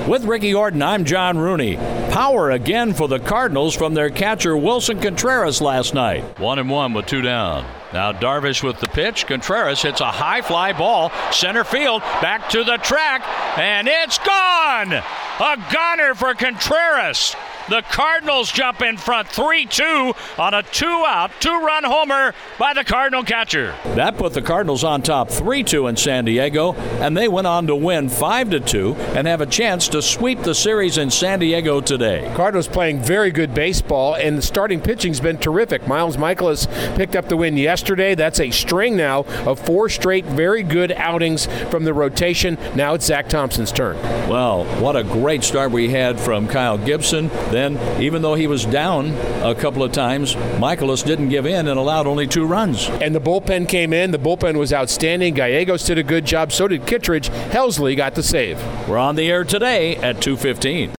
With Ricky Orton, I'm John Rooney. Power again for the Cardinals from their catcher Wilson Contreras last night. 1-1 with 2 down. Now Darvish with the pitch. Contreras hits a high fly ball, center field, back to the track, and it's gone! A goner for Contreras. The Cardinals jump in front 3-2 on a 2-out, 2-run homer by the Cardinal catcher. That put the Cardinals on top 3-2 in San Diego, and they went on to win 5-2 and have a chance to sweep the series in San Diego today. Cardinals playing very good baseball, and the starting pitching's been terrific. Miles Mikolas picked up the win yesterday. That's a string now of 4 straight very good outings from the rotation. Now it's Zach Thompson's turn. Well, what a great start we had from Kyle Gibson. Then, even though he was down a couple of times, Mikolas didn't give in and allowed only 2 runs. And the bullpen came in. The bullpen was outstanding. Gallegos did a good job. So did Kittredge. Helsley got the save. We're on the air today at 2:15.